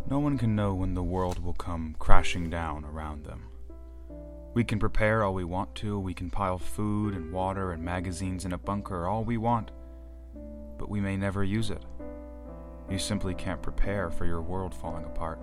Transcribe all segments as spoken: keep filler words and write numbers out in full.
No one can know when the world will come crashing down around them. We can prepare all we want to, we can pile food and water and magazines in a bunker all we want, but we may never use it. You simply can't prepare for your world falling apart.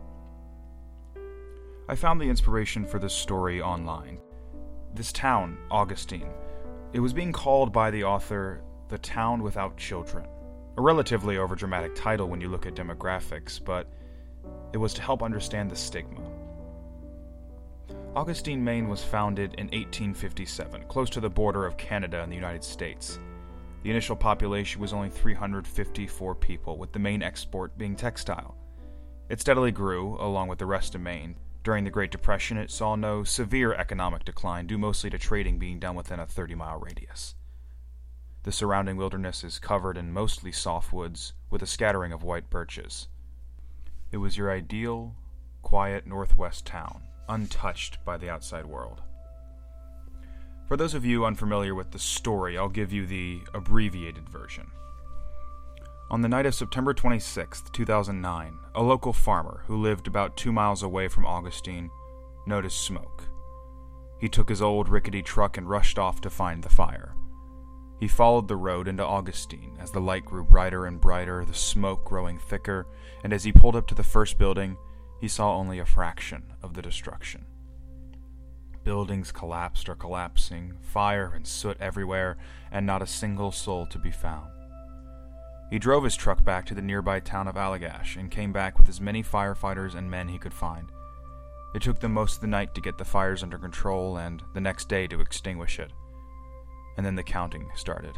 I found the inspiration for this story online. This town, Augustine, it was being called by the author The Town Without Children, a relatively overdramatic title when you look at demographics, but it was to help understand the stigma. Augustine, Maine was founded in eighteen fifty-seven, close to the border of Canada and the United States. The initial population was only three hundred fifty-four people, with the main export being textile. It steadily grew, along with the rest of Maine. During the Great Depression, it saw no severe economic decline, due mostly to trading being done within a thirty-mile radius. The surrounding wilderness is covered in mostly softwoods, with a scattering of white birches. It was your ideal, quiet northwest town, untouched by the outside world. For those of you unfamiliar with the story, I'll give you the abbreviated version. On the night of September twenty-sixth, two thousand nine, a local farmer who lived about two miles away from Augustine noticed smoke. He took his old rickety truck and rushed off to find the fire. He followed the road into Augustine as the light grew brighter and brighter, the smoke growing thicker, and as he pulled up to the first building, he saw only a fraction of the destruction. Buildings collapsed or collapsing, fire and soot everywhere, and not a single soul to be found. He drove his truck back to the nearby town of Allagash and came back with as many firefighters and men he could find. It took them most of the night to get the fires under control and the next day to extinguish it. And then the counting started.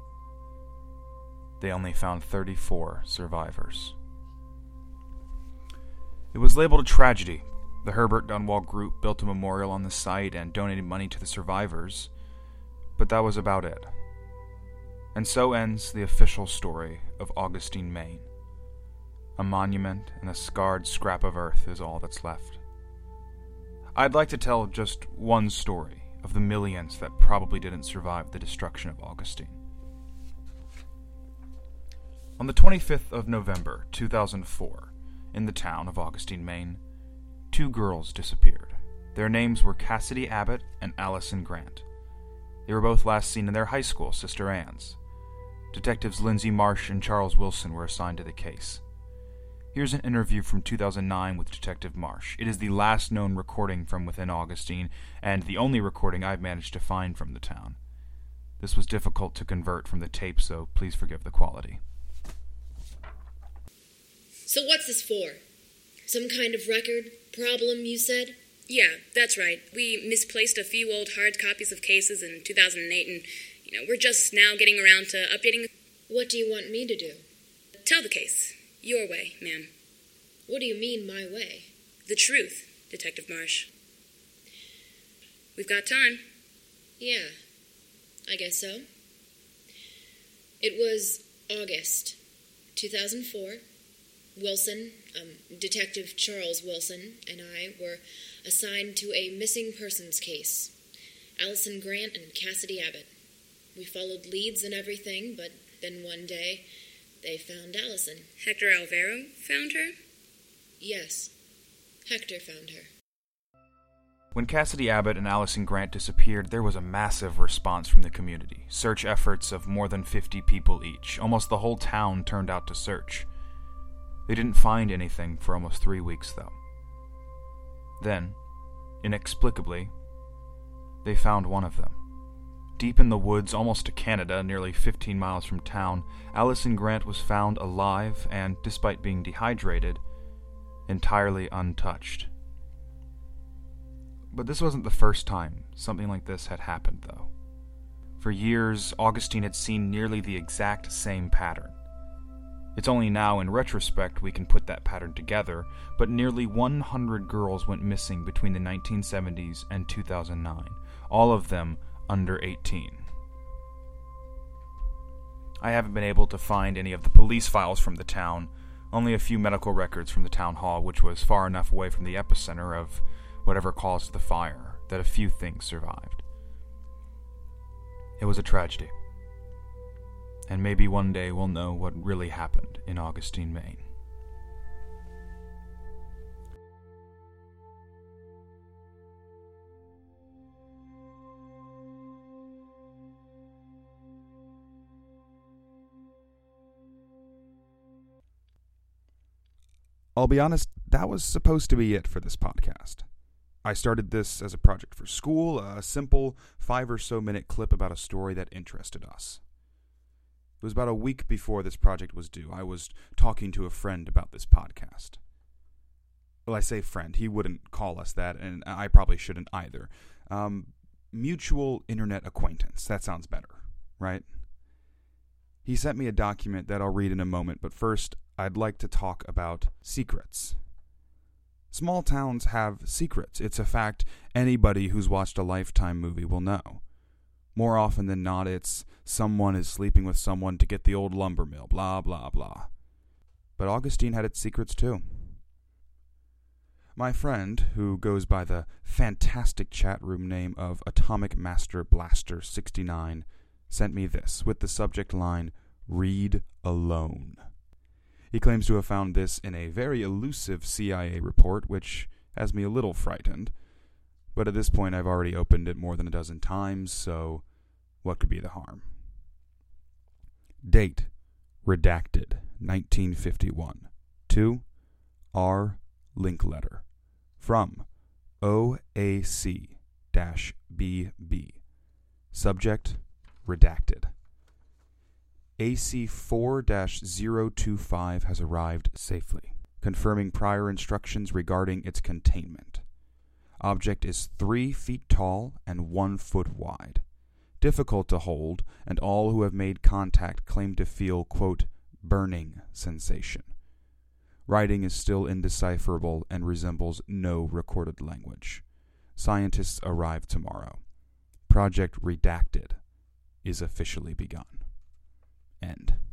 They only found thirty-four survivors. It was labeled a tragedy. The Herbert Dunwall Group built a memorial on the site and donated money to the survivors, but that was about it. And so ends the official story of Augustine, Maine. A monument and a scarred scrap of earth is all that's left. I'd like to tell just one story of the millions that probably didn't survive the destruction of Augustine. On the twenty-fifth of November, two thousand four, in the town of Augustine, Maine, two girls disappeared. Their names were Cassidy Abbott and Allison Grant. They were both last seen in their high school, Sister Anne's. Detectives Lindsay Marsh and Charles Wilson were assigned to the case. Here's an interview from two thousand nine with Detective Marsh. It is the last known recording from within Augustine, and the only recording I've managed to find from the town. This was difficult to convert from the tape, so please forgive the quality. So what's this for? Some kind of record problem, you said? Yeah, that's right. We misplaced a few old hard copies of cases in two thousand eight, and, you know, we're just now getting around to updating. What do you want me to do? Tell the case. Your way, ma'am. What do you mean, my way? The truth, Detective Marsh. We've got time. Yeah, I guess so. It was August two thousand four. Wilson, um, Detective Charles Wilson, and I were assigned to a missing persons case. Allison Grant and Cassidy Abbott. We followed leads and everything, but then one day, they found Allison. Hector Alvaro found her? Yes. Hector found her. When Cassidy Abbott and Allison Grant disappeared, there was a massive response from the community. Search efforts of more than fifty people each. Almost the whole town turned out to search. They didn't find anything for almost three weeks, though. Then, inexplicably, they found one of them. Deep in the woods, almost to Canada, nearly fifteen miles from town, Allison Grant was found alive and, despite being dehydrated, entirely untouched. But this wasn't the first time something like this had happened, though. For years, Augustine had seen nearly the exact same pattern. It's only now, in retrospect, we can put that pattern together, but nearly one hundred girls went missing between the nineteen seventies and two thousand nine, all of them under eighteen. I haven't been able to find any of the police files from the town, only a few medical records from the town hall, which was far enough away from the epicenter of whatever caused the fire that a few things survived. It was a tragedy. And maybe one day we'll know what really happened in Augustine, Maine. I'll be honest, that was supposed to be it for this podcast. I started this as a project for school, a simple five or so minute clip about a story that interested us. It was about a week before this project was due. I was talking to a friend about this podcast. Well, I say friend. He wouldn't call us that, and I probably shouldn't either. Um, mutual internet acquaintance. That sounds better, right? He sent me a document that I'll read in a moment, but first, I'd like to talk about secrets. Small towns have secrets. It's a fact anybody who's watched a Lifetime movie will know. More often than not, it's someone is sleeping with someone to get the old lumber mill, blah, blah, blah. But Augustine had its secrets too. My friend, who goes by the fantastic chat room name of Atomic Master Blaster sixty-nine, sent me this with the subject line, "Read Alone." He claims to have found this in a very elusive C I A report, which has me a little frightened. But at this point, I've already opened it more than a dozen times, so what could be the harm? Date, redacted, nineteen fifty-one. To R. Linkletter. From O A C B B. Subject, redacted. A C four zero two five has arrived safely, confirming prior instructions regarding its containment. Object is three feet tall and one foot wide. Difficult to hold, and all who have made contact claim to feel, quote, burning sensation. Writing is still indecipherable and resembles no recorded language. Scientists arrive tomorrow. Project Redacted is officially begun. End.